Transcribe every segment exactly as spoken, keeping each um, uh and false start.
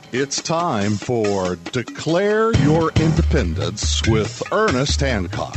It's time for Declare Your Independence with Ernest Hancock.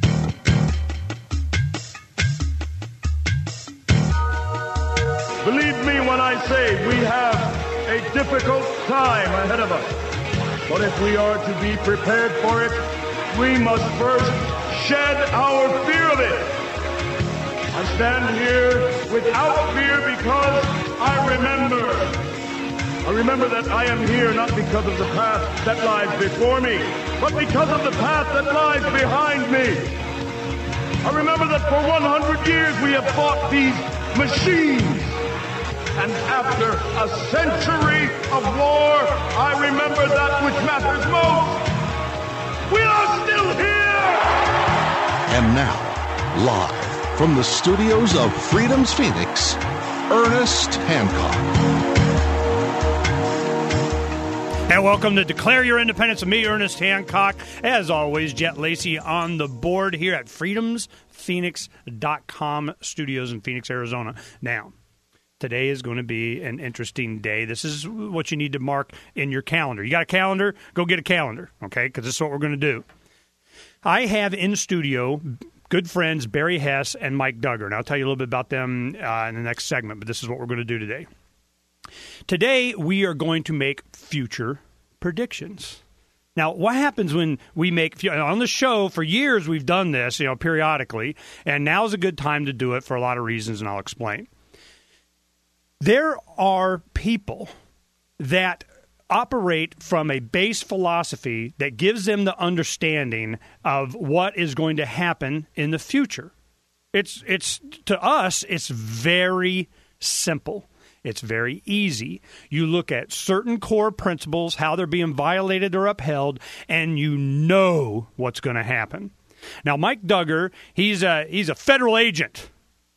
Believe me when I say we have a difficult time ahead of us. But if we are to be prepared for it, we must first shed our fear of it. I stand here without fear because I remember. I remember that I am here not because of the path that lies before me, but because of the path that lies behind me. I remember that for one hundred years we have fought these machines. And after a century of war, I remember that which matters most. We are still here! And now, live from the studios of Freedom's Phoenix, Ernest Hancock. And welcome to Declare Your Independence with me, Ernest Hancock. As always, Jet Lacey on the board here at freedoms phoenix dot com studios in Phoenix, Arizona. Now, today is going to be an interesting day. This is what you need to mark in your calendar. You got a calendar? Go get a calendar, okay, because this is what we're going to do. I have in studio good friends Barry Hess and Mike Duggar, and I'll tell you a little bit about them uh, in the next segment, but this is what we're going to do today. Today, we are going to make future predictions. Now, what happens when we make, on the show, for years we've done this, you know, periodically, and now's a good time to do it for a lot of reasons, and I'll explain. There are people that operate from a base philosophy that gives them the understanding of what is going to happen in the future. It's, it's to us, it's very simple. It's very easy. You look at certain core principles, how they're being violated or upheld, and you know what's going to happen. Now, Mike Duggar, he's a, he's a federal agent.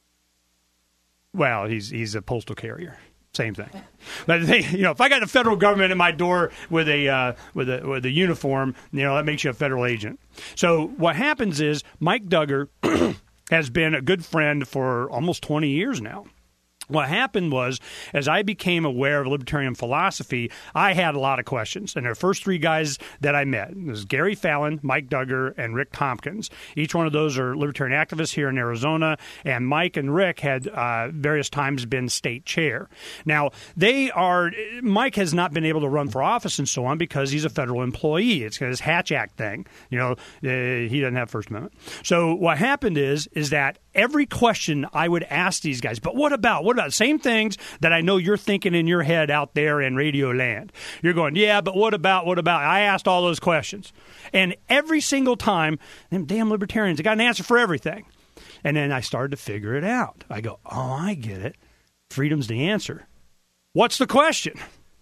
Well, he's he's a postal carrier. Same thing. But they, you know, if I got the federal government at my door with a uh, with a with a uniform, you know, that makes you a federal agent. So what happens is Mike Duggar has been a good friend for almost twenty years now. What happened was, as I became aware of libertarian philosophy, I had a lot of questions. And the first three guys that I met was Gary Fallon, Mike Duggar, and Rick Tompkins. Each one of those are libertarian activists here in Arizona. And Mike and Rick had uh, various times been state chair. Now, they are – Mike has not been able to run for office and so on because he's a federal employee. It's his Hatch Act thing. You know, uh, he doesn't have First Amendment. So what happened is is that every question I would ask these guys, but what about – what about same things that I know you're thinking in your head out there in Radio Land. You're going, yeah, but what about, what about? I asked all those questions. And every single time, them damn libertarians, they got an answer for everything. And then I started to figure it out. I go, oh, I get it. Freedom's the answer. What's the question?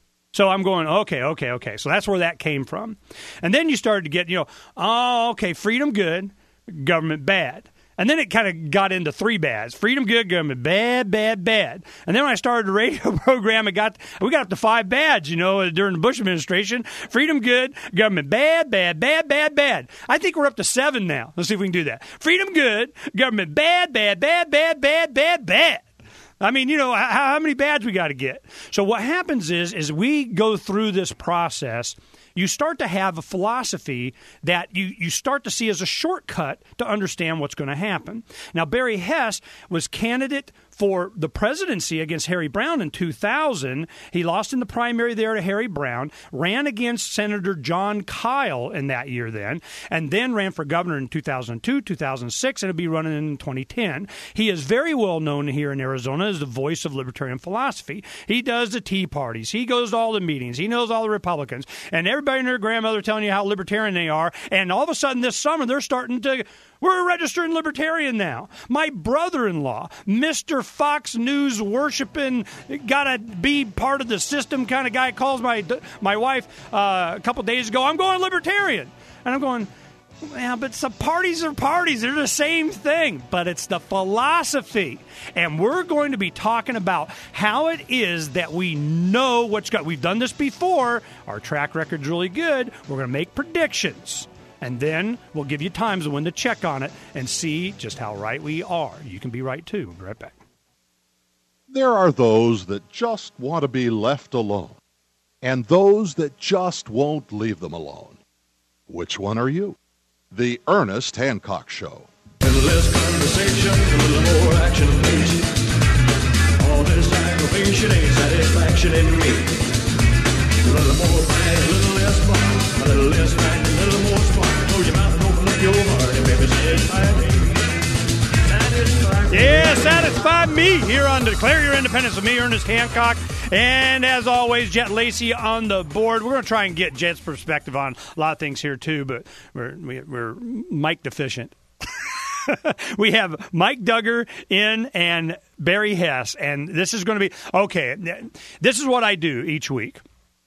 So I'm going, okay, okay, okay. So that's where that came from. And then you started to get, you know, oh, okay, freedom good, government bad. And then it kind of got into three bads. Freedom good, government bad, bad, bad. And then when I started the radio program, it got we got up to five bads, you know, during the Bush administration. Freedom good, government bad, bad, bad, bad, bad. I think we're up to seven now. Let's see if we can do that. Freedom good, government bad, bad, bad, bad, bad, bad, bad. I mean, you know, how, how many bads we got to get? So what happens is, is we go through this process, you start to have a philosophy that you, you start to see as a shortcut to understand what's going to happen. Now, Barry Hess was candidate for the presidency against Harry Brown in two thousand. He lost in the primary there to Harry Brown, ran against Senator John Kyle in that year then, and then ran for governor in two thousand two, two thousand six, and will be running in twenty ten. He is very well known here in Arizona as the voice of libertarian philosophy. He does the Tea Parties. He goes to all the meetings. He knows all the Republicans. And everybody and their grandmother telling you how libertarian they are. And all of a sudden this summer they're starting to... We're a registered libertarian now. My brother-in-law, Mister Fox News worshiping, gotta be part of the system kind of guy, calls my my wife uh, a couple days ago, I'm going libertarian. And I'm going, yeah, but some parties are parties. They're the same thing. But it's the philosophy. And we're going to be talking about how it is that we know what's got. We've done this before. Our track record's really good. We're going to make predictions. And then we'll give you times when to check on it and see just how right we are. You can be right, too. We'll be right back. There are those that just want to be left alone. and those that just won't leave them alone. Which one are you? The Ernest Hancock Show. A little less conversation, a little more action, please. All this aggravation ain't satisfaction in me. A little more bang, a little less fun. A little less bang, a little more spark. Close your mouth and open up your heart and baby satisfy me. Satisfy me. Yeah, satisfy me here on Declare Your Independence with me, Ernest Hancock. And as always, Jet Lacey on the board. We're going to try and get Jet's perspective on a lot of things here, too, but we're, we're Mike deficient. We have Mike Duggar in and Barry Hess, and this is going to be, okay, this is what I do each week.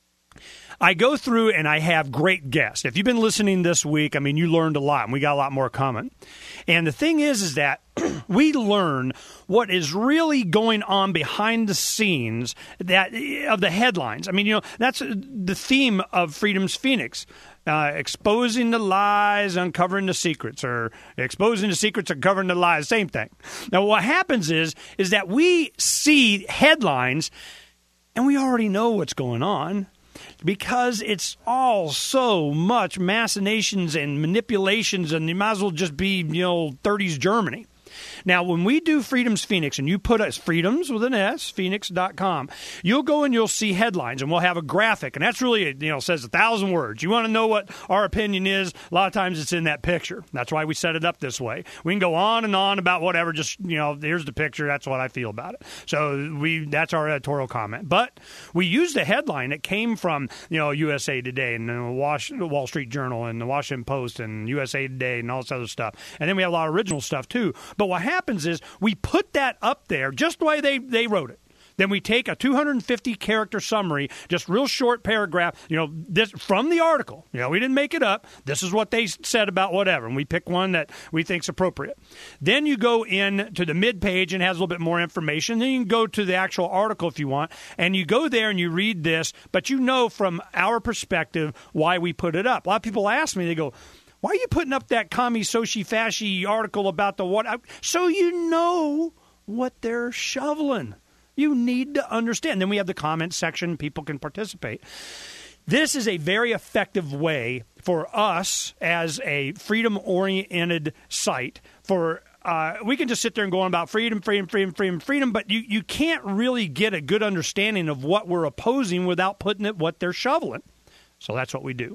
I go through and I have great guests. If you've been listening this week, I mean, you learned a lot, and we got a lot more coming. And the thing is, is that we learn what is really going on behind the scenes that of the headlines. I mean, you know, that's the theme of Freedom's Phoenix. Uh, exposing the lies, uncovering the secrets, or exposing the secrets, uncovering the lies, same thing. Now, what happens is, is that we see headlines, and we already know what's going on because it's all so much machinations and manipulations, and you might as well just be, you know, thirties Germany. Now, when we do Freedom's Phoenix, and you put us Freedoms with an S, Phoenix dot com, you'll go and you'll see headlines, and we'll have a graphic, and that's really, you know, says a thousand words. You want to know what our opinion is? A lot of times it's in that picture. That's why we set it up this way. We can go on and on about whatever, just, you know, here's the picture, that's what I feel about it. So we that's our editorial comment. But we used a headline that came from, you know, U S A Today and the Wall Street Journal and the Washington Post and U S A Today and all this other stuff. And then we have a lot of original stuff, too. But what happens is we put that up there just the way they, they wrote it. Then we take a two hundred fifty character summary, just real short paragraph, you know, this from the article. You know, we didn't make it up. This is what they said about whatever, and we pick one that we think's appropriate. Then you go in to the mid-page and has a little bit more information. Then you can go to the actual article if you want, and you go there and you read this, but you know from our perspective why we put it up. A lot of people ask me, they go, why are you putting up that commie, soci, fasci article about the what? So you know what they're shoveling. You need to understand. Then we have the comment section. People can participate. This is a very effective way for us as a freedom-oriented site for uh, we can just sit there and go on about freedom, freedom, freedom, freedom, freedom, but you, you can't really get a good understanding of what we're opposing without putting it what they're shoveling. So that's what we do.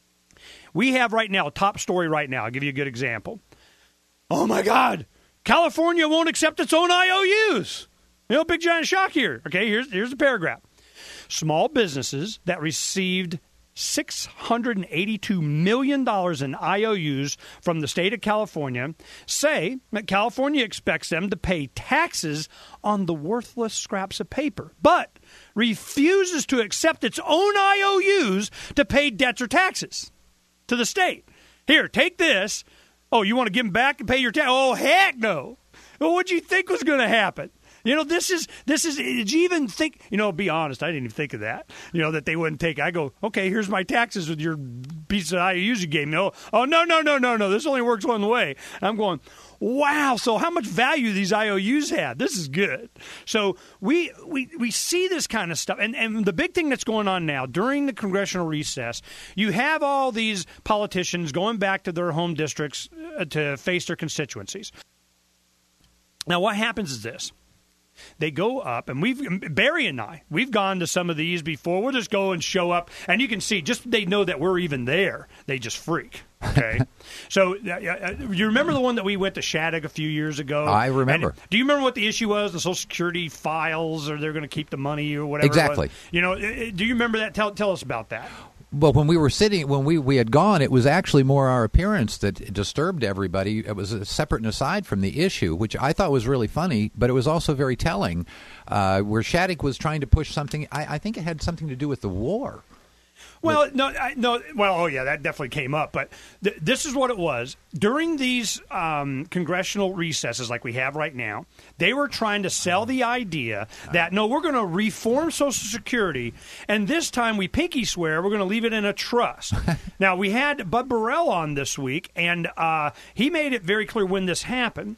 We have right now, top story right now. I'll give you a good example. Oh, my God. California won't accept its own I O Us. You know, big giant shock here. Okay, here's, here's the paragraph. Small businesses that received six hundred eighty-two million dollars in I O Us from the state of California say that California expects them to pay taxes on the worthless scraps of paper, but refuses to accept its own I O Us to pay debts or taxes to the state. Here, take this. Oh, you want to give them back and pay your tax? Oh, heck no. Well, what'd you think was going to happen? You know, this is, this is, did you even think, you know, be honest, I didn't even think of that, you know, that they wouldn't take, I go, okay, here's my taxes with your piece of I O Us you gave me. Oh, oh, no, no, no, no, no, this only works one way. I'm going, wow, so how much value these I O Us had. This is good. So we we we see this kind of stuff. And, and the big thing that's going on now, during the congressional recess, you have all these politicians going back to their home districts uh, to face their constituencies. Now, what happens is this. They go up, and we've Barry and I, we've gone to some of these before. We'll just go and show up, and you can see, just they know that we're even there. They just freak. Okay, so uh, you remember the one that we went to Shattuck a few years ago? I remember. And do you remember what the issue was? The Social Security files, or they're going to keep the money, or whatever. Exactly. It was? You know, do you remember that? Tell tell us about that. Well, when we were sitting, when we, we had gone, it was actually more our appearance that disturbed everybody. It was a separate and aside from the issue, which I thought was really funny, but it was also very telling, uh, where Shattuck was trying to push something. I, I think it had something to do with the war. Well, no, I, no. Well, oh yeah, that definitely came up. But th- this is what it was during these um, congressional recesses, like we have right now. They were trying to sell the idea that no, we're going to reform Social Security, and this time we pinky swear we're going to leave it in a trust. Now we had Bud Burrell on this week, and uh, he made it very clear when this happened.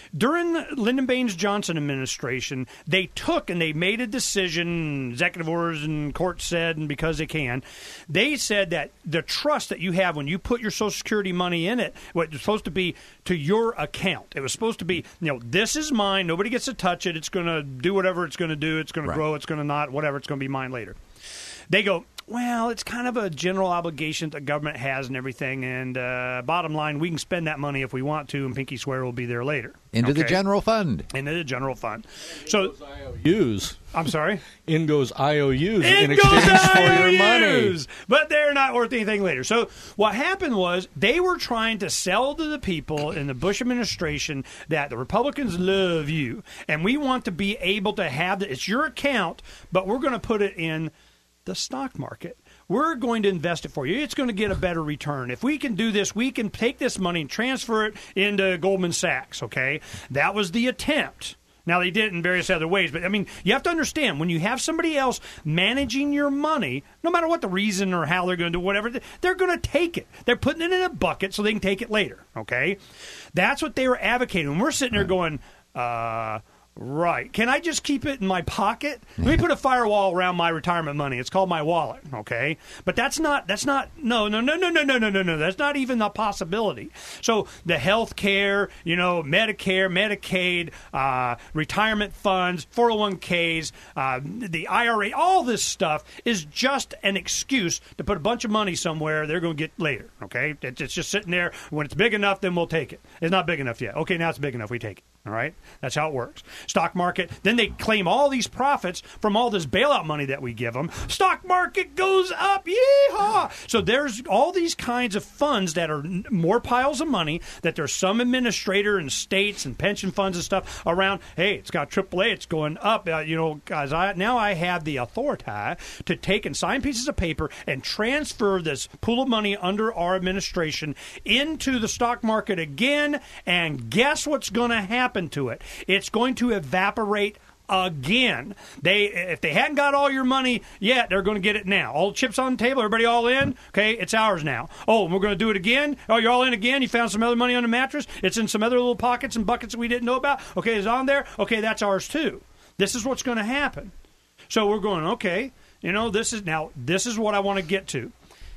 During the Lyndon Baines Johnson administration, they took and they made a decision, executive orders and court said, and because they can, they said that the trust that you have when you put your Social Security money in it, what was supposed to be to your account. It was supposed to be, you know, this is mine. Nobody gets to touch it. It's going to do whatever it's going to do. It's going Right. to grow. It's going to not, whatever. It's going to be mine later. They go, well, it's kind of a general obligation that the government has and everything, and uh, bottom line, we can spend that money if we want to, and pinky swear will be there later. Into the Okay? general fund. Into the general fund. So, I O Us. I'm sorry? In goes I O Us in In exchange goes for your money. Us! But they're not worth anything later. So what happened was they were trying to sell to the people in the Bush administration that the Republicans love you, and we want to be able to have the, it's your account, but we're going to put it in the stock market. We're going to invest it for you. It's going to get a better return. If we can do this, we can take this money and transfer it into Goldman Sachs, okay? That was the attempt. Now, they did it in various other ways, but, I mean, you have to understand, when you have somebody else managing your money, no matter what the reason or how they're going to do whatever, they're going to take it. They're putting it in a bucket so they can take it later, okay? That's what they were advocating. And we're sitting there going, uh... right. Can I just keep it in my pocket? Let me put a firewall around my retirement money. It's called my wallet, okay? But that's not, that's not, no, no, no, no, no, no, no, no, no. That's not even a possibility. So the health care, you know, Medicare, Medicaid, uh, retirement funds, four oh one k's, uh, the I R A, all this stuff is just an excuse to put a bunch of money somewhere they're going to get later, okay? It's just sitting there. When it's big enough, then we'll take it. It's not big enough yet. Okay, now it's big enough. We take it. All right? That's how it works. Stock market, then they claim all these profits from all this bailout money that we give them. Stock market goes up. Yeehaw! So there's all these kinds of funds that are more piles of money, that there's some administrator and states and pension funds and stuff around. Hey, it's got triple A. It's going up. Uh, you know, guys, I, now I have the authority to take and sign pieces of paper and transfer this pool of money under our administration into the stock market again, and guess what's going to happen to it? It's going to evaporate again. They, if they hadn't got all your money yet, they're going to get it now. All the chips on the table, everybody all in? Okay, it's ours now. Oh, we're going to do it again? Oh, you're all in again? You found some other money on the mattress? It's in some other little pockets and buckets that we didn't know about? Okay, it's on there? Okay, that's ours too. This is what's going to happen. So we're going, okay, you know, this is, now, this is what I want to get to.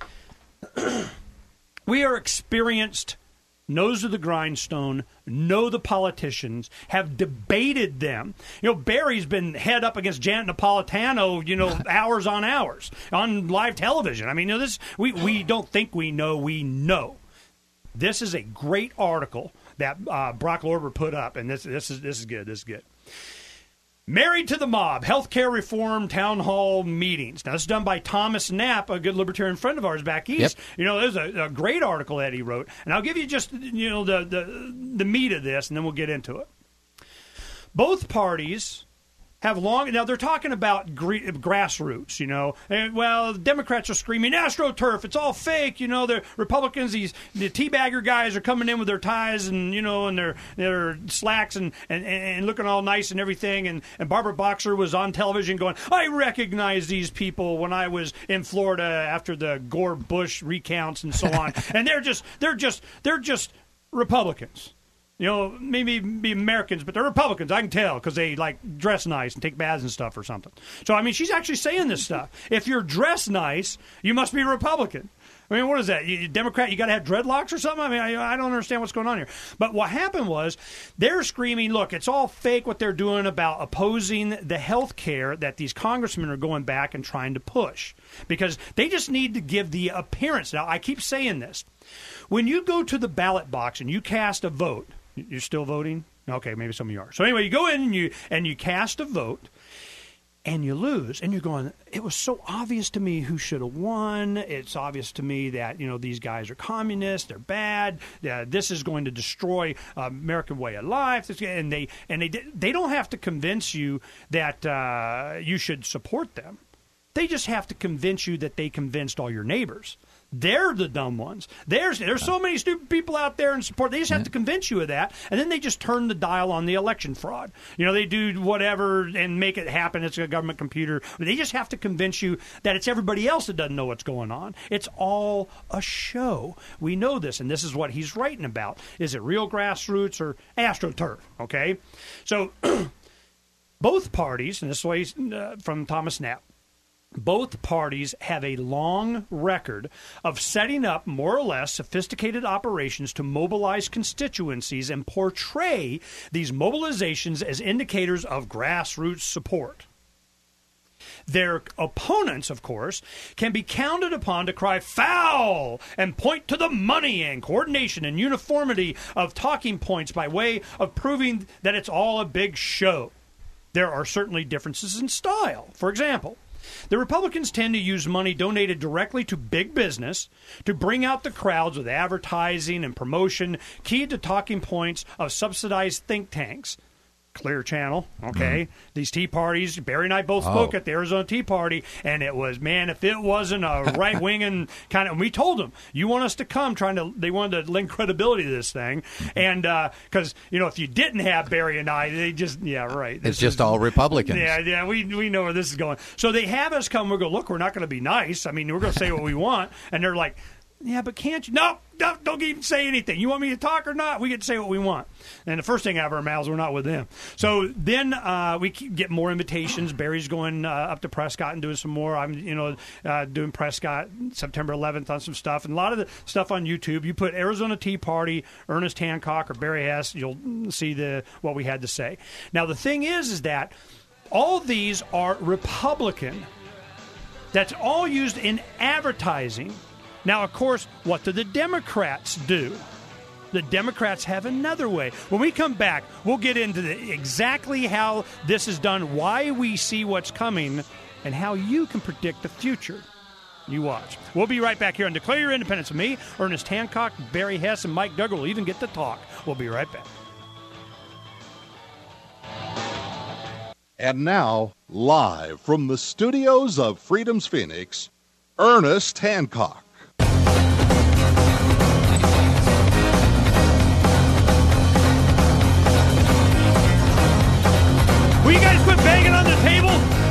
We are experienced, nose to the grindstone, know the politicians, have debated them. You know, Barry's been head up against Janet Napolitano, you know, hours on hours on live television. I mean, you know, this we, we don't think we know, we know. This is a great article that uh, Brock Lorber put up, and this this is this is good. This is good. Married to the Mob, Healthcare Reform Town Hall Meetings. Now, this is done by Thomas Knapp, a good libertarian friend of ours back east. Yep. You know, there's a, a great article that he wrote. And I'll give you just, you know, the, the, the meat of this, and then we'll get into it. Both parties have long, now they're talking about gre- grassroots, you know. And, well, the Democrats are screaming, AstroTurf, it's all fake, you know. The Republicans, these the teabagger guys are coming in with their ties and, you know, and their their slacks and, and, and looking all nice and everything. And, and Barbara Boxer was on television going, I recognize these people when I was in Florida after the Gore-Bush recounts and so on. And they're just, they're just, they're just Republicans. You know, maybe be Americans, but they're Republicans. I can tell because they, like, dress nice and take baths and stuff or something. So, I mean, she's actually saying this stuff. If you're dressed nice, you must be Republican. I mean, what is that? You, Democrat, you got to have dreadlocks or something? I mean, I, I don't understand what's going on here. But what happened was they're screaming, look, it's all fake what they're doing about opposing the health care that these congressmen are going back and trying to push. Because they just need to give the appearance. Now, I keep saying this. When you go to the ballot box and you cast a vote, you're still voting? Okay, maybe some of you are. So anyway, you go in and you and you cast a vote, and you lose, and you're going, it was so obvious to me who should have won. It's obvious to me that, you know, these guys are communists, they're bad, uh, this is going to destroy uh, American way of life. And they and they they don't have to convince you that uh, you should support them. They just have to convince you that they convinced all your neighbors. They're the dumb ones. There's there's so many stupid people out there in support. They just have to convince you of that, and then they just turn the dial on the election fraud. You know, they do whatever and make it happen. It's a government computer. They just have to convince you that it's everybody else that doesn't know what's going on. It's all a show. We know this, and this is what he's writing about. Is it real grassroots or AstroTurf? Okay, so both parties, and this is uh, from Thomas Knapp. Both parties have a long record of setting up more or less sophisticated operations to mobilize constituencies and portray these mobilizations as indicators of grassroots support. Their opponents, of course, can be counted upon to cry foul and point to the money and coordination and uniformity of talking points by way of proving that it's all a big show. There are certainly differences in style. For example, the Republicans tend to use money donated directly to big business to bring out the crowds with advertising and promotion keyed to talking points of subsidized think tanks. Clear Channel, okay? Mm-hmm. These tea parties, Barry and I both spoke oh. at the Arizona Tea Party, and it was, man, if it wasn't a right-wing and kind of, we told them, you want us to come, trying to, they wanted to lend credibility to this thing, and because, uh, you know, if you didn't have Barry and I, they just, yeah, right. It's just is, all Republicans. Yeah, yeah, we we know where this is going. So they have us come, we go, look, we're not going to be nice. I mean, we're going to say what we want, and they're like, yeah, but can't you? No, don't, don't even say anything. You want me to talk or not? We get to say what we want. And the first thing out of our mouths, we're not with them. So then uh, we get more invitations. Barry's going uh, up to Prescott and doing some more. I'm, you know, uh, doing Prescott September eleventh on some stuff. And a lot of the stuff on YouTube, you put Arizona Tea Party, Ernest Hancock, or Barry Hess, you'll see the what we had to say. Now, the thing is, is that all these are Republican. That's all used in advertising. Now, of course, what do the Democrats do? The Democrats have another way. When we come back, we'll get into the, exactly how this is done, why we see what's coming, and how you can predict the future. You watch. We'll be right back here on Declare Your Independence with me, Ernest Hancock, Barry Hess, and Mike Duggar will even get to talk. We'll be right back. And now, live from the studios of Freedom's Phoenix, Ernest Hancock. Will you guys quit banging on the table?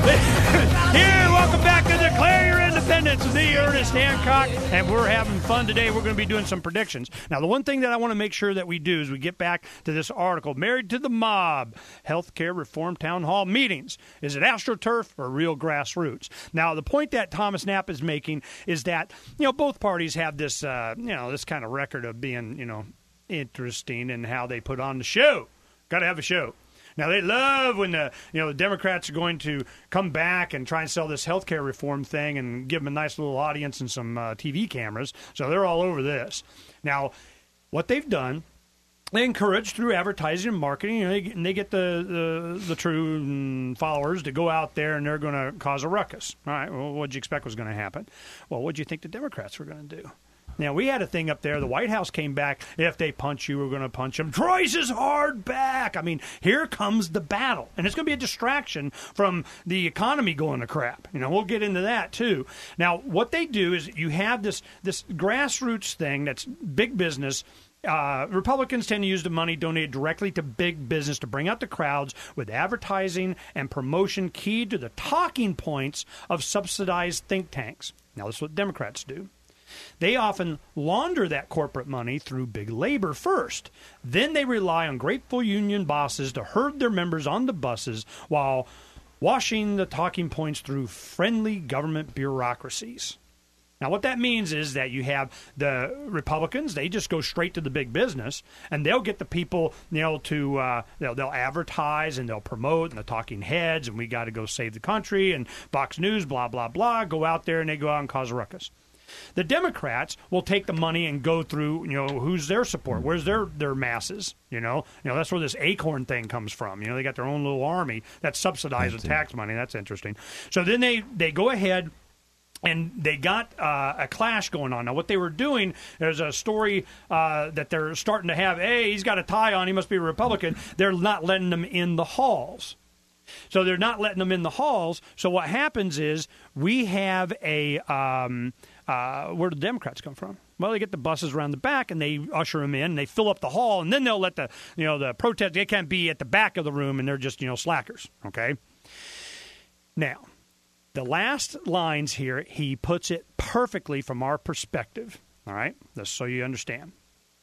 Here, welcome back to Declare Your Independence with me, Ernest Hancock, and we're having fun today. We're going to be doing some predictions. Now, the one thing that I want to make sure that we do is we get back to this article, Married to the Mob, Healthcare Reform Town Hall Meetings. Is it AstroTurf or real grassroots? Now, the point that Thomas Knapp is making is that, you know, both parties have this, uh, you know, this kind of record of being, you know, interesting in how they put on the show. Got to have a show. Now, they love when the you know the Democrats are going to come back and try and sell this health care reform thing and give them a nice little audience and some uh, T V cameras. So they're all over this. Now, what they've done, they encourage through advertising and marketing, and they, and they get the, the, the true followers to go out there and they're going to cause a ruckus. All right, well, what did you expect was going to happen? Well, what did you think the Democrats were going to do? Now, we had a thing up there. The White House came back. If they punch you, we're going to punch them. Twice as hard back. I mean, here comes the battle. And it's going to be a distraction from the economy going to crap. You know, we'll get into that, too. Now, what they do is you have this, this grassroots thing that's big business. Uh, Republicans tend to use the money donated directly to big business to bring out the crowds with advertising and promotion keyed to the talking points of subsidized think tanks. Now, this is what Democrats do. They often launder that corporate money through big labor first. Then they rely on grateful union bosses to herd their members on the buses while washing the talking points through friendly government bureaucracies. Now, what that means is that you have the Republicans, they just go straight to the big business, and they'll get the people, you know, to, uh, they'll, they'll advertise and they'll promote, and the talking heads, and we got to go save the country, and Fox News, blah, blah, blah, go out there and they go out and cause a ruckus. The Democrats will take the money and go through, you know, who's their support? Where's their, their masses? You know, you know that's where this Acorn thing comes from. You know, they got their own little army that's subsidized with tax money. That's interesting. So then they, they go ahead and they got uh, a clash going on. Now, what they were doing, there's a story uh, that they're starting to have, hey, he's got a tie on, he must be a Republican. They're not letting them in the halls. So they're not letting them in the halls. So what happens is we have a um, uh, where do the Democrats come from? Well, they get the buses around the back and they usher them in. And they fill up the hall, and then they'll let the you know the protest. They can't be at the back of the room, and they're just you know slackers. Okay. Now, the last lines here, he puts it perfectly from our perspective. All right, just so you understand.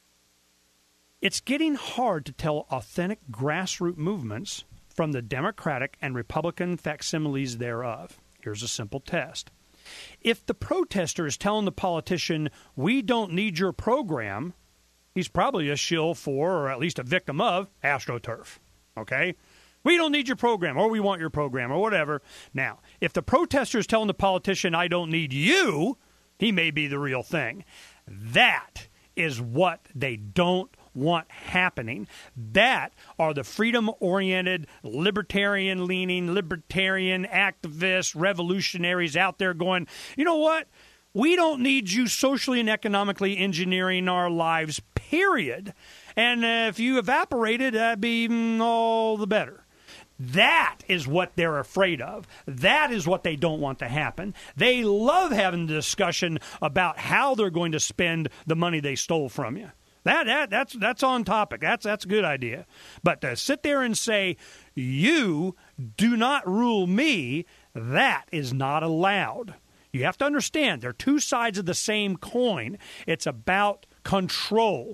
It's getting hard to tell authentic grassroots movements from the Democratic and Republican facsimiles thereof. Here's a simple test. If the protester is telling the politician, we don't need your program, he's probably a shill for, or at least a victim of, AstroTurf. Okay? We don't need your program, or we want your program, or whatever. Now, if the protester is telling the politician, I don't need you, he may be the real thing. That is what they don't want happening. That are the freedom-oriented, libertarian-leaning, libertarian activists, revolutionaries out there going, you know what? We don't need you socially and economically engineering our lives, period. And uh, if you evaporated, that'd be mm, all the better. That is what they're afraid of. That is what they don't want to happen. They love having the discussion about how they're going to spend the money they stole from you. That, that that's that's on topic. That's that's a good idea. But to sit there and say, you do not rule me, that is not allowed. You have to understand, they're two sides of the same coin. It's about control.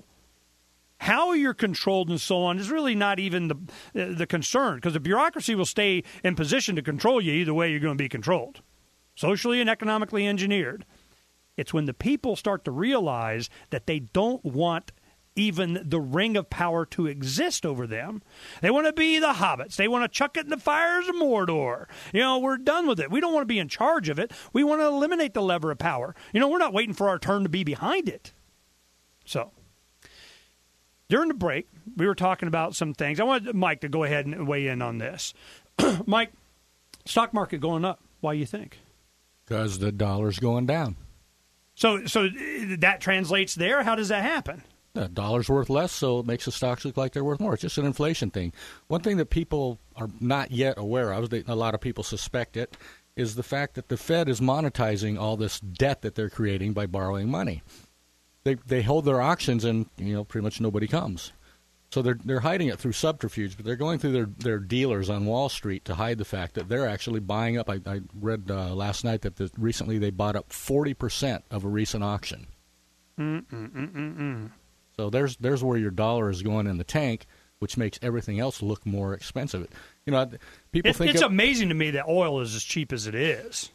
How you're controlled and so on is really not even the the concern, because the bureaucracy will stay in position to control you either way you're going to be controlled, socially and economically engineered. It's when the people start to realize that they don't want even the ring of power to exist over them. They want to be the hobbits. They want to chuck it in the fires of Mordor. You know, we're done with it. We don't want to be in charge of it. We want to eliminate the lever of power. You know, we're not waiting for our turn to be behind it. So, during the break, we were talking about some things. I wanted Mike to go ahead and weigh in on this. Mike, stock market going up. Why do you think? Because the dollar's going down. So so that translates there? How does that happen? The dollar's worth less, so it makes the stocks look like they're worth more. It's just an inflation thing. One thing that people are not yet aware of, a lot of people suspect it, is the fact that the Fed is monetizing all this debt that they're creating by borrowing money. They they hold their auctions, and you know pretty much nobody comes. So they're they're hiding it through subterfuge, but they're going through their, their dealers on Wall Street to hide the fact that they're actually buying up. I, I read uh, last night that the, recently they bought up forty percent of a recent auction. Mm-mm-mm-mm-mm. So there's there's where your dollar is going in the tank, which makes everything else look more expensive. You know, people it, think it's of, amazing to me that oil is as cheap as it is.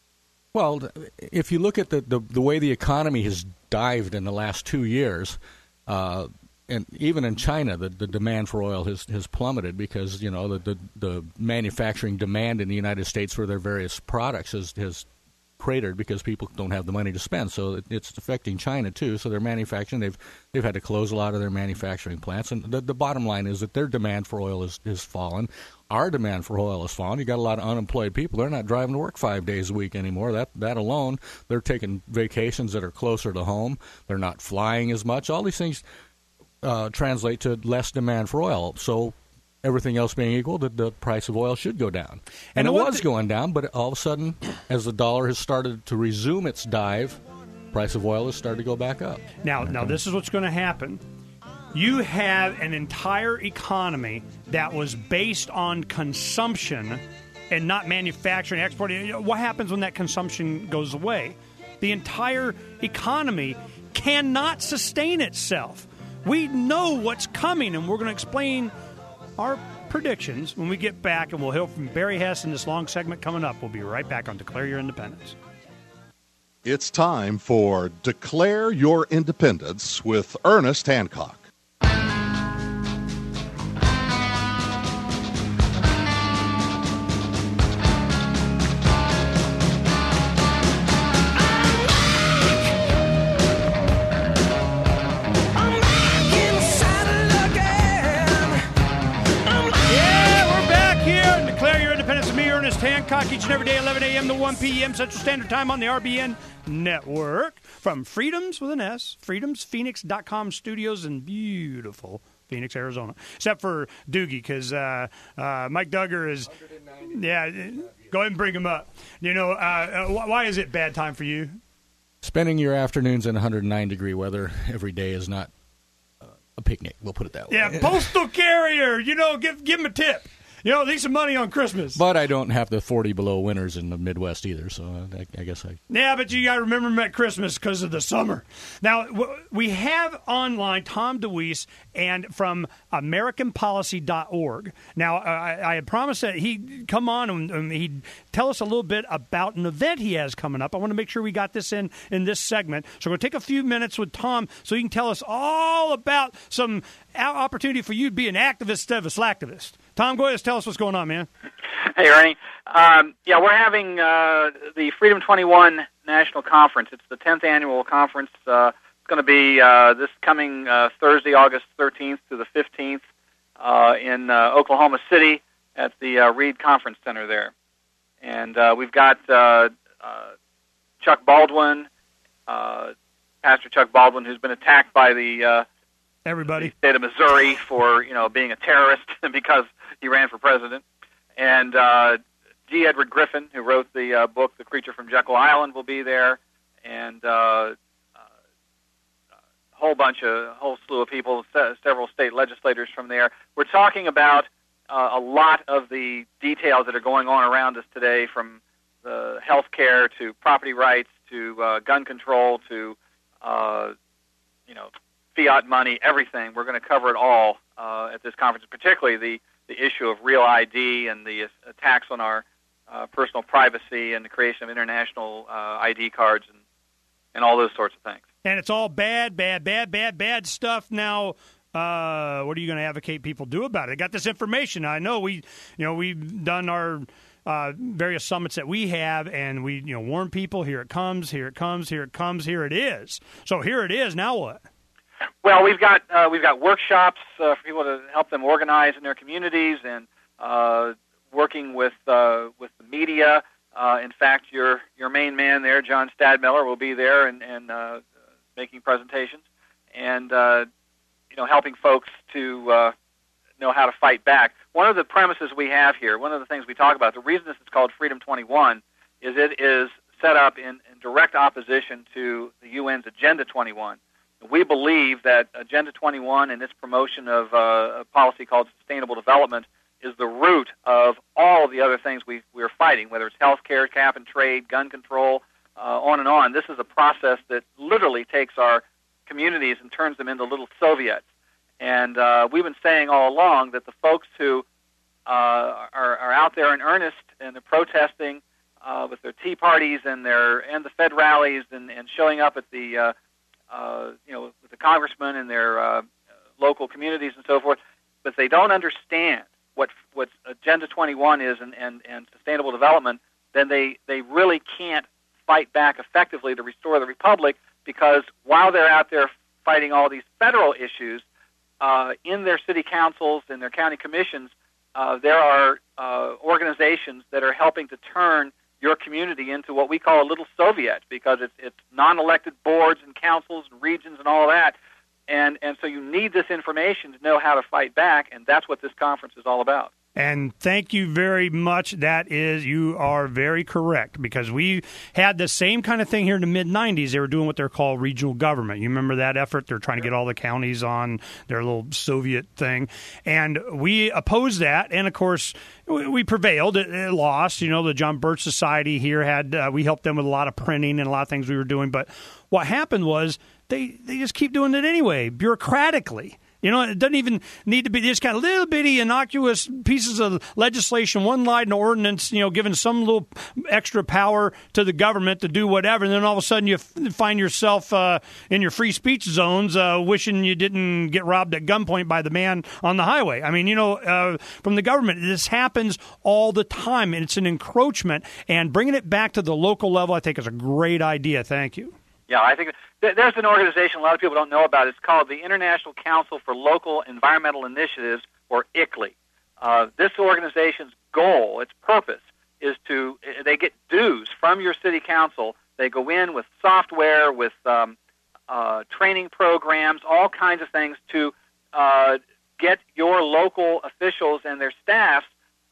Well, if you look at the, the, the way the economy has dived in the last two years, uh, and even in China, the, the demand for oil has, has plummeted because, you know, the, the, the manufacturing demand in the United States for their various products has, has cratered because people don't have the money to spend. So it, it's affecting China, too. So their manufacturing, they've they've had to close a lot of their manufacturing plants. And the, the bottom line is that their demand for oil has, has fallen. Our demand for oil has fallen. You got a lot of unemployed people. They're not driving to work five days a week anymore. That that alone, they're taking vacations that are closer to home. They're not flying as much. All these things uh, translate to less demand for oil. So everything else being equal, the, the price of oil should go down. And, and it was th- going down, but all of a sudden, as the dollar has started to resume its dive, price of oil has started to go back up. Now, now this is what's going to happen. You have an entire economy that was based on consumption and not manufacturing, exporting. What happens when that consumption goes away? The entire economy cannot sustain itself. We know what's coming, and we're going to explain our predictions when we get back, and we'll hear from Barry Hess in this long segment coming up. We'll be right back on Declare Your Independence. It's time for Declare Your Independence with Ernest Hancock. Hancock each and every day, eleven a.m. to one p.m. Central Standard Time on the R B N Network. From Freedoms with an S, freedoms phoenix dot com studios in beautiful Phoenix, Arizona. Except for Doogie, because uh, uh, Mike Duggar is Yeah, go ahead and bring him up. You know, uh, why is it bad time for you? Spending your afternoons in one hundred nine degree weather every day is not uh, a picnic. We'll put it that way. Yeah, postal carrier. You know, give give him a tip. You know, leave some money on Christmas. But I don't have the forty below winters in the Midwest either, so I, I guess I... Yeah, but you got to remember them at Christmas because of the summer. Now, w- we have online Tom DeWeese and from American Policy dot org. Now, uh, I, I had promised that he'd come on and, and he'd tell us a little bit about an event he has coming up. I want to make sure we got this in in this segment. So we're going to take a few minutes with Tom so he can tell us all about some opportunity for you to be an activist instead of a slacktivist. Tom, go ahead and tell us what's going on, man. Hey, Ernie. Um, yeah, we're having uh, the Freedom twenty-one National Conference. It's the tenth annual conference. Uh, it's going to be uh, this coming uh, Thursday, August thirteenth to the fifteenth uh, in uh, Oklahoma City at the uh, Reed Conference Center there. And uh, we've got uh, uh, Chuck Baldwin, uh, Pastor Chuck Baldwin, who's been attacked by the... Uh, Everybody. The state of Missouri for, you know, being a terrorist because he ran for president. And uh, G. Edward Griffin, who wrote the uh, book The Creature from Jekyll Island, will be there. And uh, uh, a whole bunch of, a whole slew of people, se- several state legislators from there. We're talking about uh, a lot of the details that are going on around us today, from the health care to property rights to uh, gun control to, uh, you know, fiat money, everything. We're going to cover it all uh, at this conference, particularly the, the issue of real I D and the attacks on our uh, personal privacy and the creation of international uh, I D cards and, and all those sorts of things. And it's all bad, bad, bad, bad, bad stuff. Now, uh, what are you going to advocate people do about it? I got this information. I know we, you know, we've done our uh, various summits that we have, and we, you know, warn people, here it comes, here it comes, here it comes, here it is. So here it is. Now what? Well, we've got uh, we've got workshops uh, for people to help them organize in their communities, and uh, working with uh, with the media. Uh, in fact, your your main man there, John Stadmiller, will be there and, and uh, making presentations, and uh, you know, helping folks to uh, know how to fight back. One of the premises we have here, one of the things we talk about, the reason this is called Freedom twenty-one, is it is set up in, in direct opposition to the U N's Agenda twenty-one. We believe that Agenda twenty-one and its promotion of uh, a policy called sustainable development is the root of all of the other things we, we're fighting, whether it's health care, cap and trade, gun control, uh, on and on. This is a process that literally takes our communities and turns them into little Soviets. And uh, we've been saying all along that the folks who uh, are, are out there in earnest and they're protesting uh, with their tea parties and their and the Fed rallies and, and showing up at the uh, Uh, you know, with the congressmen and their uh, local communities and so forth, but they don't understand what what Agenda twenty-one is and, and, and sustainable development, then they, they really can't fight back effectively to restore the republic, because while they're out there fighting all these federal issues, uh, in their city councils and their county commissions, uh, there are uh, organizations that are helping to turn your community into what we call a little Soviet, because it's it's non-elected boards and councils and regions and all that, and and so you need this information to know how to fight back, and that's what this conference is all about. And thank you very much. That is, you are very correct, because we had the same kind of thing here in the mid nineties. They were doing what they're called regional government. You remember that effort? They're trying to get all the counties on their little Soviet thing. And we opposed that. And, of course, we prevailed. It, it lost. You know, the John Birch Society here had, uh, we helped them with a lot of printing and a lot of things we were doing. But what happened was they, they just keep doing it anyway, bureaucratically. You know, it doesn't even need to be. They just got little bitty innocuous pieces of legislation, one line in ordinance, you know, giving some little extra power to the government to do whatever. And then all of a sudden you f- find yourself uh, in your free speech zones uh, wishing you didn't get robbed at gunpoint by the man on the highway. I mean, you know, uh, from the government, this happens all the time. And it's an encroachment. And bringing it back to the local level, I think, is a great idea. Thank you. Yeah, I think th- there's an organization a lot of people don't know about. It's called the International Council for Local Environmental Initiatives, or I C L I. Uh, this organization's goal, its purpose, is to, they get dues from your city council. They go in with software, with um, uh, training programs, all kinds of things to uh, get your local officials and their staffs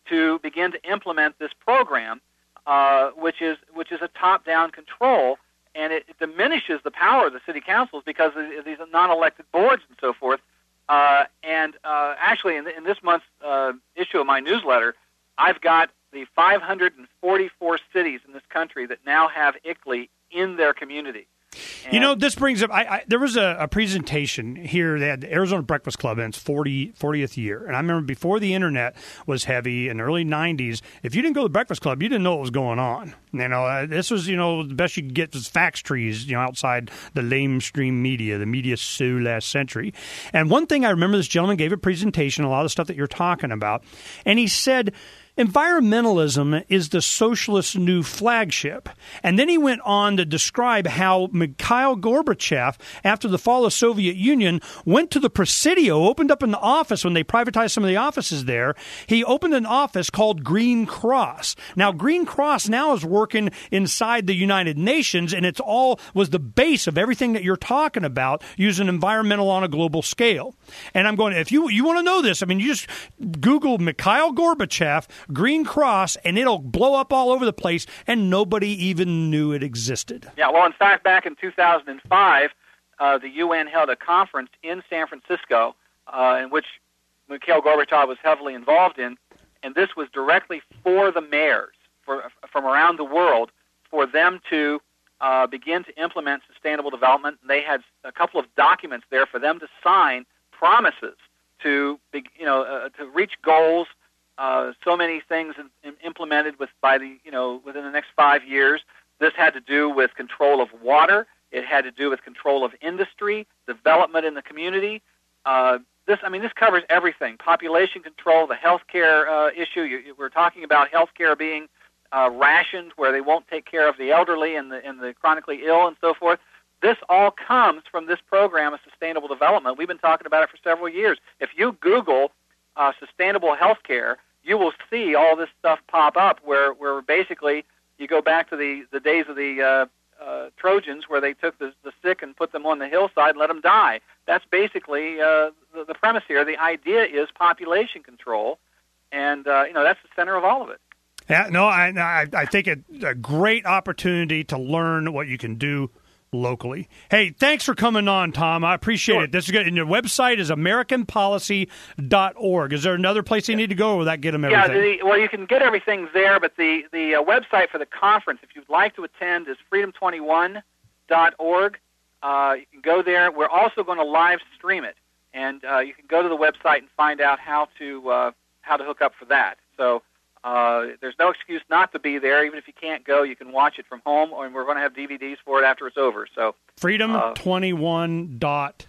to begin to implement this program, uh, which is which is a top-down control, and it, it diminishes the power of the city councils because of these non-elected boards and so forth. Uh, and uh, actually, in, in this month's uh, issue of my newsletter, I've got the five hundred forty-four cities in this country that now have I C L I in their community. And you know, this brings up, I, I, there was a, a presentation here. They had the Arizona Breakfast Club, and it's forty, fortieth year. And I remember before the internet was heavy in the early nineties, if you didn't go to the Breakfast Club, you didn't know what was going on. You know, uh, this was, you know, the best you could get was fax trees, you know, outside the lamestream media, the media so last century. And one thing I remember, this gentleman gave a presentation, a lot of the stuff that you're talking about, and he said, environmentalism is the socialist new flagship. And then he went on to describe how Mikhail Gorbachev, after the fall of the Soviet Union, went to the Presidio, opened up an office when they privatized some of the offices there. He opened an office called Green Cross. Now, Green Cross now is working inside the United Nations, and it's all was the base of everything that you're talking about, using environmental on a global scale. And I'm going, if you, you want to know this, I mean, you just Google Mikhail Gorbachev, Green Cross, and it'll blow up all over the place, and nobody even knew it existed. Yeah, well, in fact, back in two thousand five, uh, the U N held a conference in San Francisco uh, in which Mikhail Gorbachev was heavily involved in, and this was directly for the mayors for, from around the world for them to uh, begin to implement sustainable development. They had a couple of documents there for them to sign promises to, be, you know, uh, to reach goals. Uh, so many things in, in implemented with by the you know within the next five years. This had to do with control of water. It had to do with control of industry, development in the community. Uh, this, I mean, this covers everything: population control, the healthcare uh, issue. You, you, we're talking about healthcare being uh, rationed, where they won't take care of the elderly and the and the chronically ill and so forth. This all comes from this program of sustainable development. We've been talking about it for several years. If you Google uh, sustainable healthcare, you will see all this stuff pop up where, where basically you go back to the, the days of the uh, uh, Trojans where they took the, the sick and put them on the hillside and let them die. That's basically uh, the, the premise here. The idea is population control, and uh, you know that's the center of all of it. Yeah, no, I, I, I think it's a great opportunity to learn what you can do locally. Hey, thanks for coming on, Tom. I appreciate sure. it. This is good. And your website is american policy dot org. Is there another place you need to go, or will that get them everything? Yeah, the, well, you can get everything there, but the, the uh, website for the conference, if you'd like to attend, is freedom twenty-one dot org. Uh, you can go there. We're also going to live stream it, and uh, you can go to the website and find out how to uh, how to hook up for that. So Uh, there's no excuse not to be there. Even if you can't go, you can watch it from home, and we're going to have D V Ds for it after it's over. So freedom twenty-one dot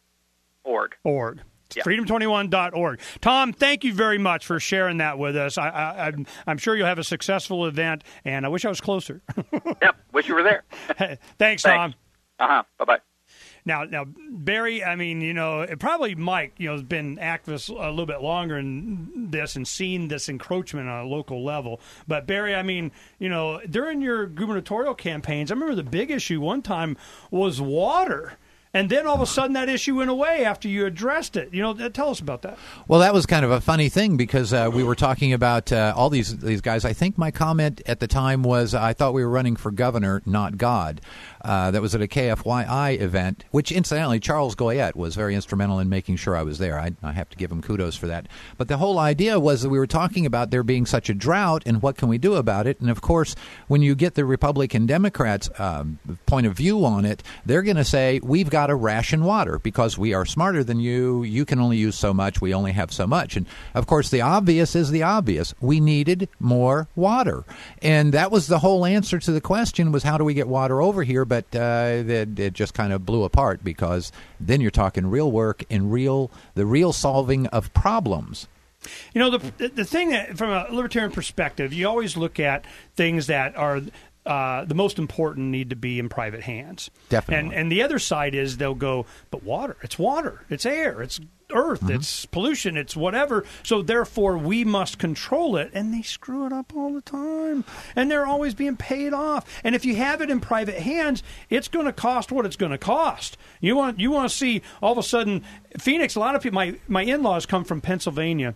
org. Org. Yeah. freedom twenty-one dot org. Tom, thank you very much for sharing that with us. I, I, I'm, I'm sure you'll have a successful event, and I wish I was closer. Yep, wish you were there. Thanks, Tom. Uh-huh, bye-bye. Now, now, Barry, I mean, you know, probably Mike, you know, has been activist a little bit longer in this and seen this encroachment on a local level. But, Barry, I mean, you know, during your gubernatorial campaigns, I remember the big issue one time was water. And then all of a sudden that issue went away after you addressed it. You know, tell us about that. Well, that was kind of a funny thing because uh, we were talking about uh, all these these guys. I think my comment at the time was I thought we were running for governor, not God. Uh, that was at a K F Y I event, which incidentally Charles Goyette was very instrumental in making sure I was there. I, I have to give him kudos for that. But the whole idea was that we were talking about there being such a drought and what can we do about it. And, of course, when you get the Republican Democrats' um, point of view on it, they're going to say we've got to ration water because we are smarter than you. You can only use so much. We only have so much. And, of course, the obvious is the obvious. We needed more water. And that was the whole answer to the question was how do we get water over here? But uh, it, it just kind of blew apart because then you're talking real work and real the real solving of problems. You know, the the thing that from a libertarian perspective, you always look at things that are uh, the most important need to be in private hands. Definitely. And and the other side is they'll go, but water, it's water, it's air, it's earth, mm-hmm. it's pollution, it's whatever. So therefore we must control it. And they screw it up all the time. And they're always being paid off. And if you have it in private hands, it's going to cost what it's going to cost. You want you want to see all of a sudden Phoenix, a lot of people, my, my in-laws come from Pennsylvania.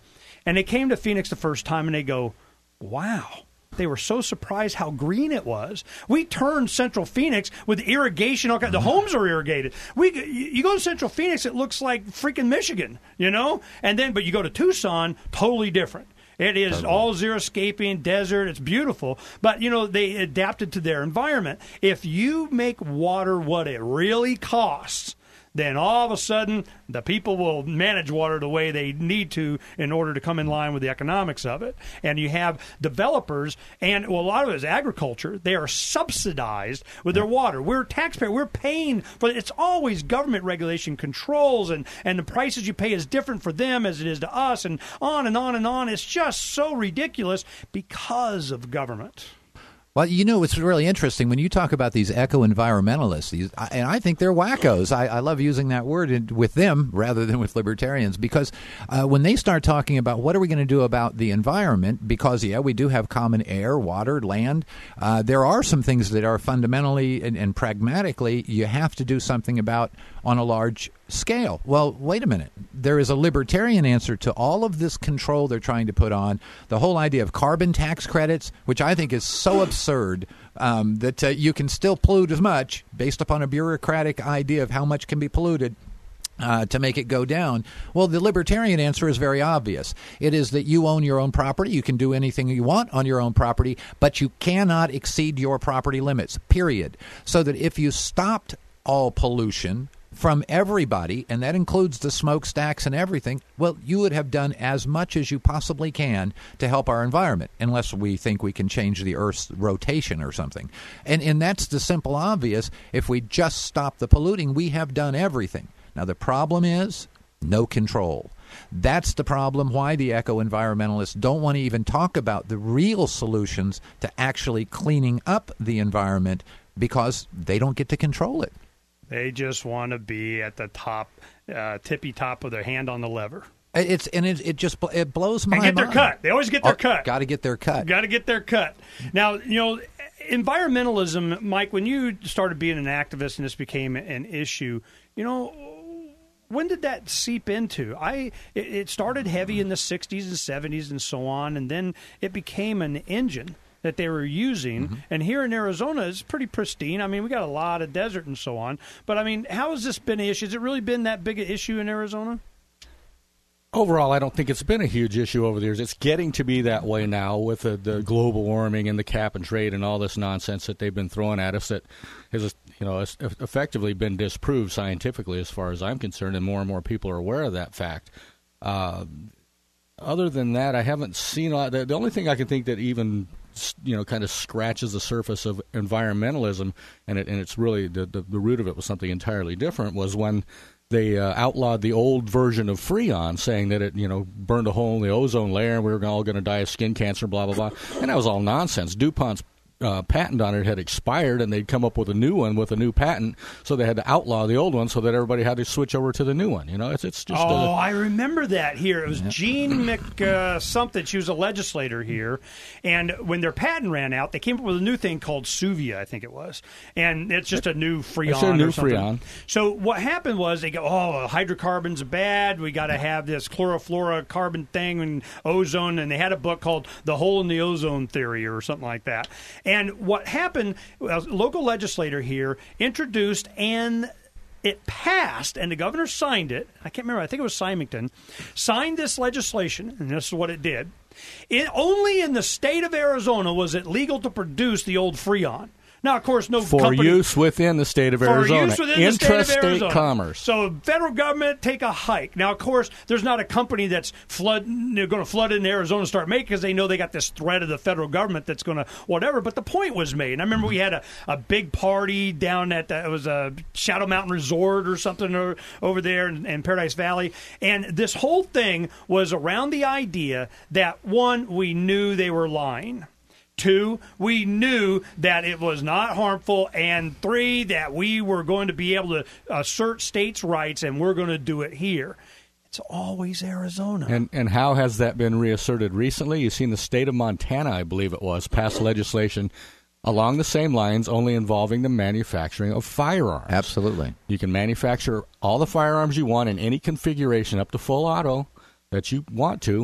And they came to Phoenix the first time, and they go, wow. They were so surprised how green it was. We turned Central Phoenix with irrigation. All kinds, the homes are irrigated. We, you go to Central Phoenix, it looks like freaking Michigan, you know? And then, but you go to Tucson, totally different. It is totally. All xeriscaping, desert. It's beautiful. But, you know, they adapted to their environment. If you make water what it really costs, then all of a sudden the people will manage water the way they need to in order to come in line with the economics of it. And you have developers, and well, a lot of it is agriculture. They are subsidized with their water. We're taxpayers. We're paying for it. It's always government regulation controls, and, and the prices you pay is different for them as it is to us, and on and on and on. It's just so ridiculous because of government. Well, you know, it's really interesting when you talk about these eco-environmentalists, these, and I think they're wackos. I, I love using that word in, with them rather than with libertarians, because uh, when they start talking about what are we going to do about the environment, because, yeah, we do have common air, water, land, uh, there are some things that are fundamentally and, and pragmatically you have to do something about on a large scale. Well, wait a minute. There is a libertarian answer to all of this control they're trying to put on. The whole idea of carbon tax credits, which I think is so absurd um, that uh, you can still pollute as much based upon a bureaucratic idea of how much can be polluted. Uh, to make it go down. Well, the libertarian answer is very obvious. It is that you own your own property. You can do anything you want on your own property, but you cannot exceed your property limits, period. So that if you stopped all pollution from everybody, and that includes the smokestacks and everything, well, you would have done as much as you possibly can to help our environment, unless we think we can change the Earth's rotation or something. And, and that's the simple obvious. If we just stop the polluting, we have done everything. Now, the problem is no control. That's the problem why the eco-environmentalists don't want to even talk about the real solutions to actually cleaning up the environment, because they don't get to control it. They just want to be at the top, uh, tippy top with their hand on the lever. It's and it, it just it blows my And mind. get their cut. They always get their oh, cut. Got to get their cut. Got to get their cut. Now, you know, environmentalism, Mike, when you started being an activist and this became an issue, you know, when did that seep into? I it, it started heavy in the sixties and seventies and so on, and then it became an engine that they were using. Mm-hmm. And here in Arizona, it's pretty pristine. I mean, we got a lot of desert and so on. But, I mean, how has this been an issue? Has it really been that big an issue in Arizona? Overall, I don't think it's been a huge issue over the years. It's getting to be that way now with the, the global warming and the cap and trade and all this nonsense that they've been throwing at us that has, you know, effectively been disproved scientifically as far as I'm concerned, and more and more people are aware of that fact. Uh, other than that, I haven't seen a lot. The, the only thing I can think that even, you know, kind of scratches the surface of environmentalism, and it, and it's really the, the the root of it was something entirely different, was when they uh, outlawed the old version of Freon, saying that it, you know, burned a hole in the ozone layer and we were all going to die of skin cancer, blah, blah, blah. And that was all nonsense. DuPont's uh, patent on it had expired, and they'd come up with a new one with a new patent, so they had to outlaw the old one so that everybody had to switch over to the new one. You know, it's it's just. Oh, a, I remember that here. It was yeah. Jean Mc uh, something. She was a legislator here, and when their patent ran out, they came up with a new thing called Suvia, I think it was, and it's just a new Freon. It's a new or something. Freon. So what happened was they go, oh, hydrocarbons are bad. We got to have this chlorofluorocarbon thing and ozone, and they had a book called The Hole in the Ozone Theory or something like that. And what happened, a local legislator here introduced, and it passed, and the governor signed it. I can't remember. I think it was Symington. Signed this legislation, and this is what it did. It, only in the state of Arizona was it legal to produce the old Freon. Now, of course, no for company, use within the state of for Arizona. Use within Intrastate the state of Arizona. commerce. So, federal government take a hike. Now, of course, there's not a company that's flood. They're going to flood in Arizona and start making because they know they got this threat of the federal government that's going to whatever. But the point was made. And I remember we had a, a big party down at the, it was a Shadow Mountain Resort or something or, over there in, in Paradise Valley, and this whole thing was around the idea that one, we knew they were lying. Two, we knew that it was not harmful. And three, that we were going to be able to assert states' rights, and we're going to do it here. It's always Arizona. And and how has that been reasserted recently? You've seen the state of Montana, I believe it was, pass legislation along the same lines, only involving the manufacturing of firearms. Absolutely. You can manufacture all the firearms you want in any configuration, up to full auto, that you want to,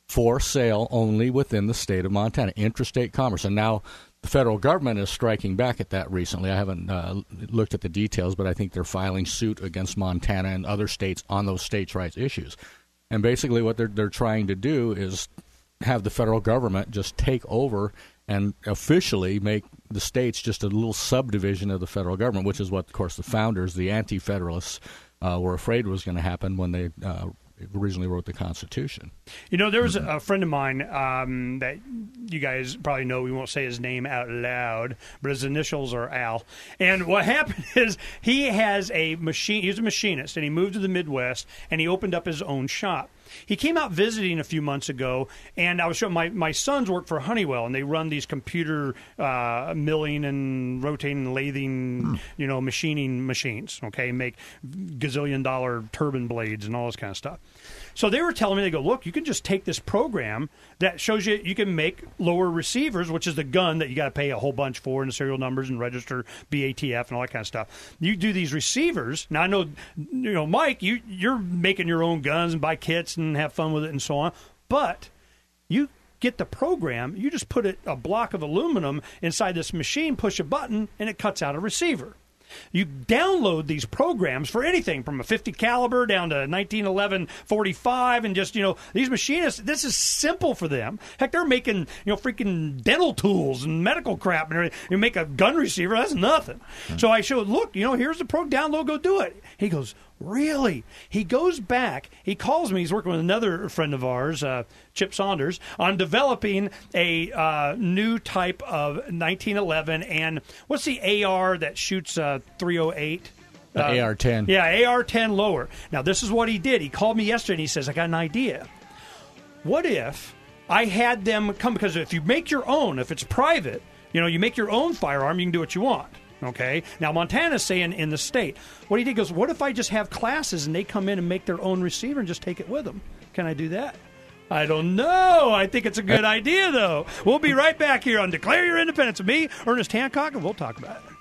for sale only within the state of Montana, interstate commerce. And now the federal government is striking back at that recently. I haven't uh, looked at the details, but I think they're filing suit against Montana and other states on those states' rights issues. And basically what they're they're trying to do is have the federal government just take over and officially make the states just a little subdivision of the federal government, which is what, of course, the founders, the anti-federalists, uh, were afraid was going to happen when they uh, originally wrote the Constitution. You know, there was a friend of mine um, that you guys probably know. We won't say his name out loud, but his initials are Al. And what happened is he has a machine. He's a machinist, and he moved to the Midwest, and he opened up his own shop. He came out visiting a few months ago, and I was showing my, my sons work for Honeywell, and they run these computer uh, milling and rotating, lathing, hmm. you know, machining machines, okay, make gazillion dollar turbine blades and all this kind of stuff. So they were telling me, they go, look, you can just take this program that shows you you can make lower receivers, which is the gun that you got to pay a whole bunch for, and the serial numbers and register B A T F and all that kind of stuff. You do these receivers. Now, I know, you know, Mike, you, you're making your own guns and buy kits and have fun with it and so on, but you get the program, you just put it, a block of aluminum inside this machine, push a button, and it cuts out a receiver. You download these programs for anything from a fifty caliber down to nineteen eleven forty-five, and just, you know, these machinists, this is simple for them. Heck, they're making, you know, freaking dental tools and medical crap, and you make a gun receiver, that's nothing. Mm-hmm. So I showed, look, you know, here's the pro, download, go do it. He goes, really? He goes back, he calls me, he's working with another friend of ours, uh, Chip Saunders, on developing a uh, new type of nineteen eleven, and what's the A R that shoots uh, three oh eight? Uh, A R ten. Yeah, A R ten lower. Now, this is what he did. He called me yesterday, and he says, I got an idea. What if I had them come, because if you make your own, if it's private, you know, you make your own firearm, you can do what you want. Okay. Now, Montana's saying in the state, what he did goes, what if I just have classes and they come in and make their own receiver and just take it with them? Can I do that? I don't know. I think it's a good idea, though. We'll be right back here on Declare Your Independence with me, Ernest Hancock, and we'll talk about it.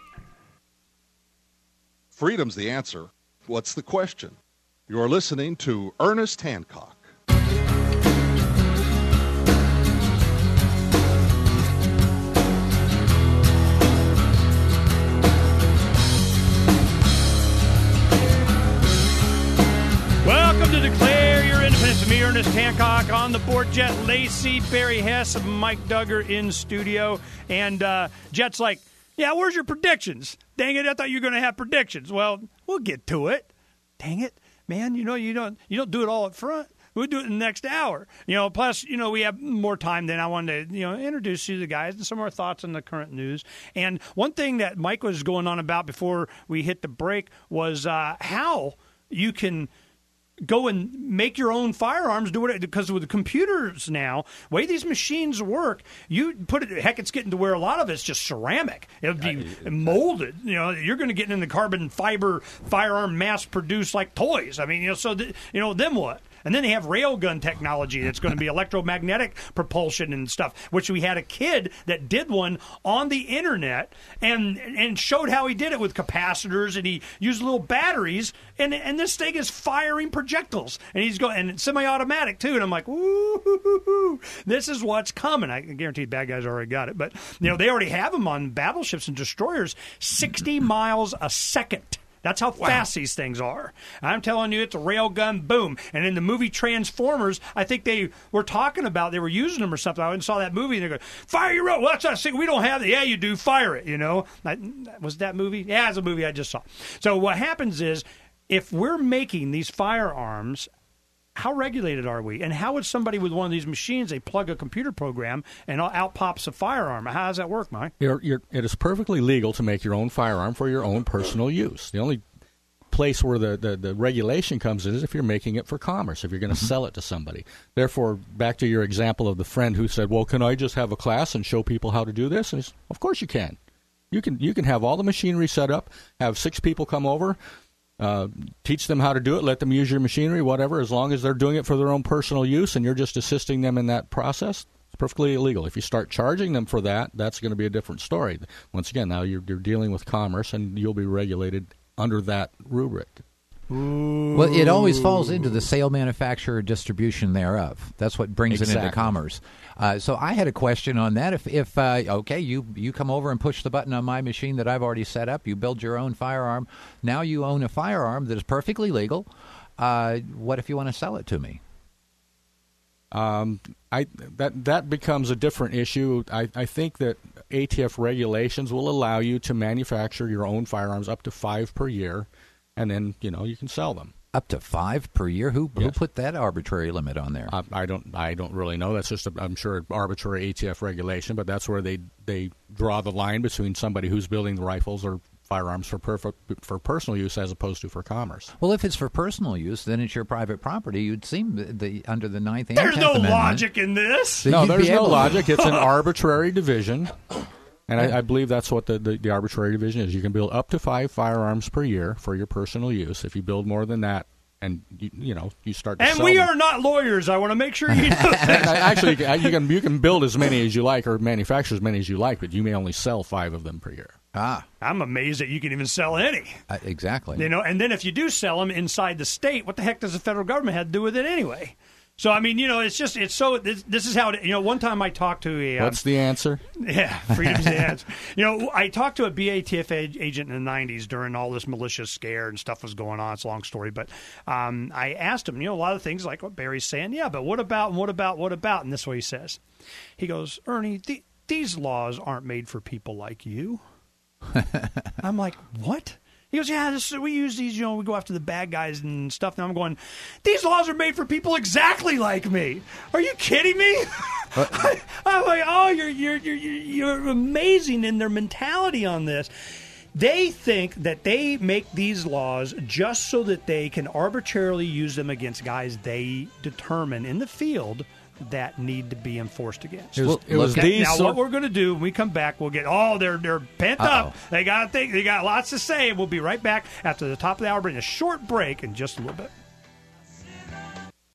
Freedom's the answer. What's the question? You're listening to Ernest Hancock. Welcome to Declare Your Independence with me, Ernest Hancock, on the board jet. Lacey, Barry Hess, Mike Duggar in studio. And uh, Jet's like, yeah, where's your predictions? Dang it, I thought you were going to have predictions. Well, we'll get to it. Dang it, man, you know, you don't you don't do it all up front. We'll do it in the next hour. You know, plus, you know, we have more time than I wanted to, you know, introduce you to the guys and some of our thoughts on the current news. And one thing that Mike was going on about before we hit the break was uh, how you can go and make your own firearms, do it, because with the computers now, the way these machines work, you put it, heck, it's getting to where a lot of it's just ceramic. It'll be I, molded. You know, you're going to get in the carbon fiber firearm mass produced like toys. I mean, you know, so, th- you know, then what? And then they have railgun technology that's going to be electromagnetic propulsion and stuff, which we had a kid that did one on the internet and and showed how he did it with capacitors, and he used little batteries, and and this thing is firing projectiles, and he's going, and it's semi-automatic too, and I'm like, woo, this is what's coming. I guarantee bad guys already got it, but you know, they already have them on battleships and destroyers, sixty miles a second. That's how wow. fast these things are. I'm telling you, it's a railgun boom. And in the movie Transformers, I think they were talking about, they were using them or something. I went and saw that movie, and they're going, fire your road. Well, that's not sick. We don't have it. Yeah, you do. Fire it, you know. I, was that movie? Yeah, it's a movie I just saw. So what happens is, if we're making these firearms, how regulated are we? And how would somebody with one of these machines, they plug a computer program and out pops a firearm? How does that work, Mike? You're, you're, it is perfectly legal to make your own firearm for your own personal use. The only place where the, the, the regulation comes in is if you're making it for commerce, if you're going to mm-hmm. sell it to somebody. Therefore, back to your example of the friend who said, well, can I just have a class and show people how to do this? And he said, of course you can. You can, you can have all the machinery set up, have six people come over, Uh, teach them how to do it, let them use your machinery, whatever, as long as they're doing it for their own personal use and you're just assisting them in that process, it's perfectly illegal. If you start charging them for that, that's going to be a different story. Once again, now you're, you're dealing with commerce, and you'll be regulated under that rubric. Ooh. Well, it always falls into the sale, manufacture, distribution thereof. That's what brings Exactly. it into commerce. Uh, so I had a question on that. If, if uh, okay, you, you come over and push the button on my machine that I've already set up, you build your own firearm. Now you own a firearm that is perfectly legal. Uh, what if you want to sell it to me? Um, I that that becomes a different issue. I, I think that A T F regulations will allow you to manufacture your own firearms up to five per year, and then you know you can sell them. Up to five per year? Who Yes. who put that arbitrary limit on there? I, I don't I don't really know. That's just a, I'm sure an arbitrary A T F regulation, but that's where they they draw the line between somebody who's building the rifles or firearms for perf- for personal use as opposed to for commerce. Well, if it's for personal use, then it's your private property. You'd seem the, the under the Ninth and There's Tenth no Amendment, logic in this. that No, you'd there's be no able- logic. It's an arbitrary division, and I, I believe that's what the, the, the arbitrary division is. You can build up to five firearms per year for your personal use. If you build more than that, and you, you know you start to And sell we them. are not lawyers. I want to make sure you know that. Actually, you can you can build as many as you like or manufacture as many as you like, but you may only sell five of them per year. Ah, I'm amazed that you can even sell any. uh, exactly. You know, and then if you do sell them inside the state, what the heck does the federal government have to do with it anyway? So I mean, you know, it's just it's so this, this is how it, you know. One time I talked to a um, What's the answer? yeah, freedom's the answer. You know, I talked to a B A T F ag- agent in the nineties during all this militia scare and stuff was going on. It's a long story, but um, I asked him, you know, a lot of things like what Barry's saying. Yeah, but what about and what about what about? And this is what he says. He goes, Ernie, th- these laws aren't made for people like you. I'm like, what? He goes, yeah, this, we use these, you know, we go after the bad guys and stuff. Now I'm going, these laws are made for people exactly like me. Are you kidding me? I, I'm like, oh, you're, you're, you're, you're amazing in their mentality on this. They think that they make these laws just so that they can arbitrarily use them against guys they determine in the field that need to be enforced against. It was, it was Okay, these now, sort- what we're going to do when we come back, we'll get, oh, they're they're pent Uh-oh. up. They got think they got lots to say. We'll be right back after the top of the hour. Bring a short break in just a little bit.